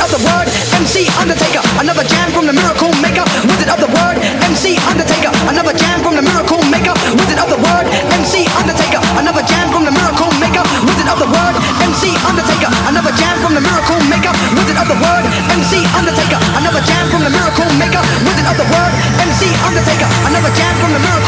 of the word, MC Undertaker. Another jam from the Miracle Maker. Wizard of the word, MC Undertaker. Another jam from the Miracle Maker. Wizard of the word, MC Undertaker. Another jam from the Miracle Maker. Wizard of the word, MC Undertaker. Another jam from the Miracle Maker. Wizard of the word, MC Undertaker. Another jam from the Miracle Maker. Wizard of the word, MC Undertaker. Another jam from the Miracle